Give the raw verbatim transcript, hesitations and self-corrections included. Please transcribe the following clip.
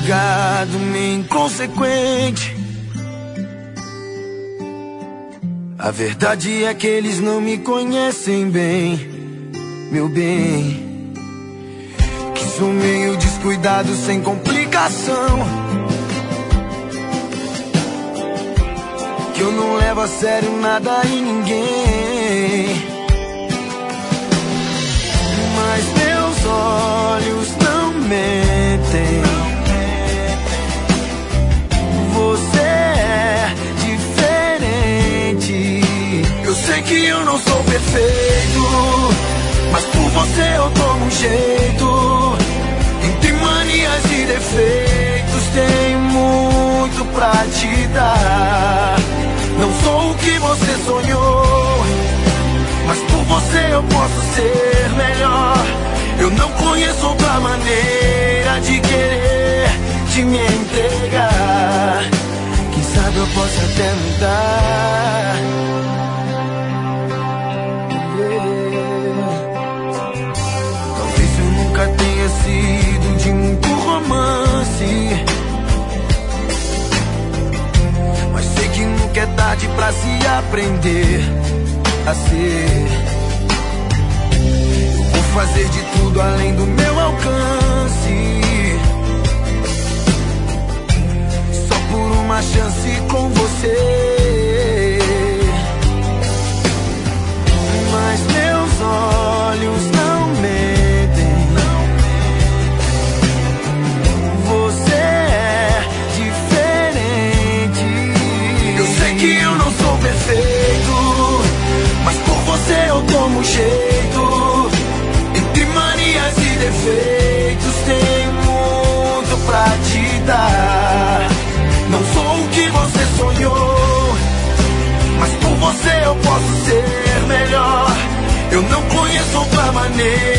desligado, meio inconsequente. A verdade é que eles não me conhecem bem, meu bem. Que sou meio descuidado, sem complicação. Que eu não levo a sério nada e ninguém. Mas meus olhos não mentem. Você é diferente. Eu sei que eu não sou perfeito, mas por você eu tomo um jeito. Entre manias e defeitos tem muito pra te dar. Não sou o que você sonhou, mas por você eu posso ser melhor. Eu não conheço outra maneira de querer te me entregar. Quem sabe eu posso até mudar. Talvez eu nunca tenha sido de muito romance, mas sei que nunca é tarde pra se aprender a ser. Eu vou fazer de tudo além do meu alcance, só por uma chance com você. Mas meus olhos não mentem. Você é diferente. Eu sei que eu não sou perfeito, mas por você eu tomo jeito. Entre manias e defeitos tem muito pra te dar. Não sou o que você sonhou, mas por você eu posso ser melhor. Eu não conheço outra maneira